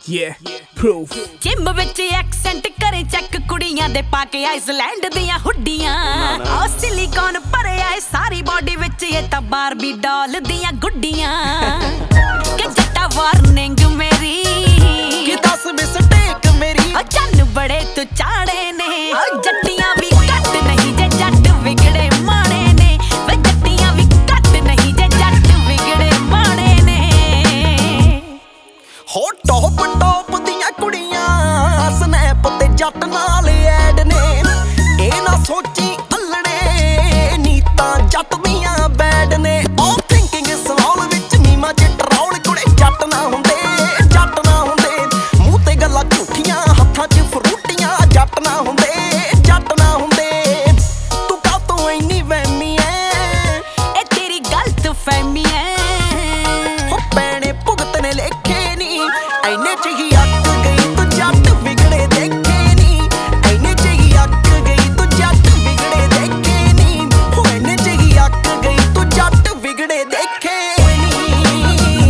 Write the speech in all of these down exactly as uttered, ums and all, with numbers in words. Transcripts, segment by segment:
Yeah, proof. Gym ਵਿੱਚ ਐਕਸੈਂਟ ਕਰੇ ਚੈੱਕ ਕੁੜੀਆਂ ਦੇ ਪਾ ਕੇ ਆਈਸਲੈਂਡ ਦੀਆਂ ਹੁੱਡੀਆਂ ਆ ਸਿਲੀਕਨ ਭਰਿਆ ਏ ਸਾਰੀ ਬਾਡੀ ਵਿੱਚ ਇਹ ਤਾਂ ਬਾਰਬੀ ਡਾਲ ਦੀਆਂ ਗੁੱਡੀਆਂ ਕਿ ਜੱਟਾ ਵਾਰਨਿੰਗ ਮੇਰੀ ਕਿ ਦਸ ਮਿਸਟੇਕ ਮੇਰੀ ਓ ਚੰਨ ਬੜੇ ਤੂੰ ਚਾੜੇ ਨੇ ਓ ਜੱਟੀਆਂ ਵੀ ਘੱਟ ਨਹੀਂ ਜੇ ਜੱਟ ਵਿਗੜੇ ਮਾਣੇ ਨੇ ਵੇ ਜੱਟੀਆਂ ਵੀ ਘੱਟ ਨਹੀਂ ਜੇ ਜੱਟ ਵਿਗੜੇ ਮਾਣੇ ਨੇ ਹੋ ਟੌਪ ਟੌਪ ਦੀਆਂ ਕੁੜੀਆਂ ਸਨੈਪ ਤੇ ਜੱਟ ਨਾਲ ਐਡ ਨੇ ਇਹ ਨਾ ਸੋਚੀ ਅਲੜੇ ਨੀਤਾਂ ਜੱਟ ਦੀਆਂ ਬੈਡ ਨੇ ਉਹ ਥਿੰਕਿੰਗ ਸਵਾਲ ਵਿੱਚ ਨੀਮਾ ਚ ਟਰੌਲ ਕੁੜੇ ਜੱਟ ਨਾ ਹੁੰਦੇ ਜੱਟ ਨਾ ਹੁੰਦੇ ਮੂੰਹ ਤੇ ਗੱਲਾਂ ਝੂਠੀਆਂ ਹੱਥਾਂ 'ਚ ਫਰੂਟੀਆਂ ਜੱਟ ਨਾ ਹੁੰਦੇ ਜੱਟ ਨਾ ਹੁੰਦੇ ਤੂੰ ਕਾਹ ਤੋਂ ਇੰਨੀ ਵਹਿਮੀ ਐ ਇਹ ਤੇਰੀ ਗਲਤ ਫਹਿਮੀ ਐ ਹੋ ਪੈਣੇ ਭੁਗਤ ਨੇ ਲੇਖੇ ਨੀ ਐਨੇ ਚ ਹੀ ਅੱਕ ਗਈ ਤੂੰ ਜੱਟ ਵਿਗੜੇ ਦੇਖੇ ਨੀ ਐਨੇ ਚ ਹੀ ਅੱਕ ਗਈ ਤੂੰ ਜੱਟ ਵਿਗੜੇ ਦੇਖੇ ਨੀ ਹੋ ਐਨੇ ਚ ਹੀ ਅੱਕ ਗਈ ਤੂੰ ਜੱਟ ਵਿਗੜੇ ਦੇਖੇ ਨੀ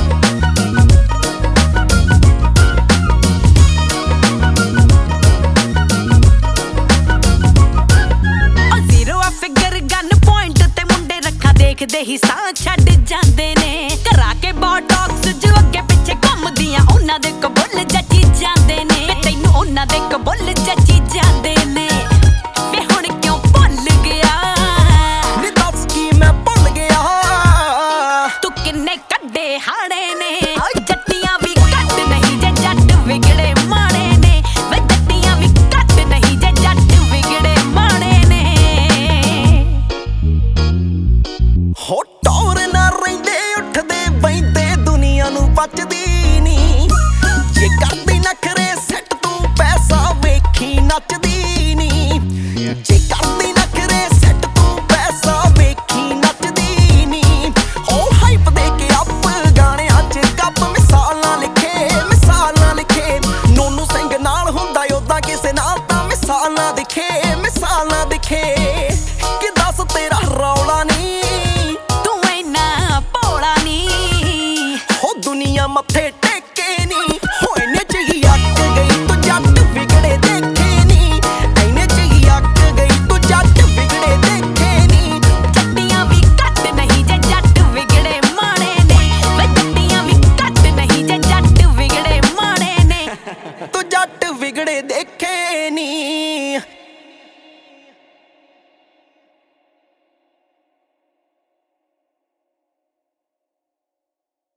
ਓ ਜ਼ੀਰੋ ਆ ਫਿਗਰ ਗਨ ਪੁਆਇੰਟ ਤੇ ਮੁੰਡੇ ਰੱਖਾਂ ਦੇਖਦੇ ਹੀ ਸਾਹ ਛੱਡ ਜਾਂਦੇ ਨੇ ਕਰਾ ਕੇ ਬੋਟੌਕਸ ਜੋ ਅੱਗੇ ਪਿੱਛੇ ਘੁੰਮਦੀਆਂ ਉਹਨਾਂ ਦੇ ਕਬੁੱਲ ਜੱਜੀ ਜਾਂਦੇ ਨੇ ਵੇ ਤੈਨੂੰ ਉਹਨਾਂ ਦੇ ਕਬੁੱਲ ਜੱਜੀ ਜਾਂਦੇ ਨੇ ਵੇ ਹੁਣ ਕਿਉਂ ਭੁੱਲ ਗਿਆ ਨੀ ਦੱਸ ਕੀ ਮੈਂ ਭੁੱਲ ਗਿਆ ਤੂੰ ਕਿੰਨੇ ਕੱਢੇ ਹਾੜੇ ਨੇ ਓ ਜੱਟੀਆਂ ਵੀ ਘੱਟ ਨਹੀਂ ਜੇ ਜੱਟ ਵਿਗੜੇ ਮਾਣੇ ਨੇ ਵੇ ਜੱਟੀਆਂ ਵੀ ਘੱਟ ਨਹੀਂ ਜੇ ਜੱਟ ਵਿਗੜੇ ਮਾਣੇ ਨੇ ਹੋ ਟੌਰ ਨਾ ਰਹਿੰਦੇ ਉੱਠਦੇ ਬੈਂਦੇ ਦੁਨੀਆ ਨੂੰ ਬਚਦੀ ਨੀ ਜੇ ਕਰਦੀ ਨਖਰੇ ਸੈੱਟ ਤੂੰ ਪੈਸਾ ਵੇਖੀ ਨੱਚਦੀ ਨੀ ਜੇ ਕਰਦੀ ਨਖਰੇ ਸੈੱਟ ਤੂੰ ਪੈਸਾ ਵੇਖੀ ਨੱਚਦੀ ਨੀ ਉਹ ਹਾਈਪ ਦੇ ਕੇ ਅੱਪ ਗਾਣਿਆਂ 'ਚ ਕੱਪ ਮਿਸਾਲਾਂ ਲਿਖੇ ਮਿਸਾਲਾਂ ਲਿਖੇ ਨੋਨੂ ਸਿੰਘ ਨਾਲ ਹੁੰਦਾ ਓਦਾਂ ਕਿਸੇ ਨਾਲ ਤਾਂ ਮਿਸਾਲਾਂ ਦਿਖੇ ਮਿਸਾਲਾਂ ਦਿਖੇ ਕਿ ਦੱਸ ਤੇਰਾ ਰੌਲਾ ਨੀ ਤੂੰ ਇੰਨਾ ਭੋਲਾ ਨੀ ਹੋ ਦੁਨੀਆ ਮੱਥੇ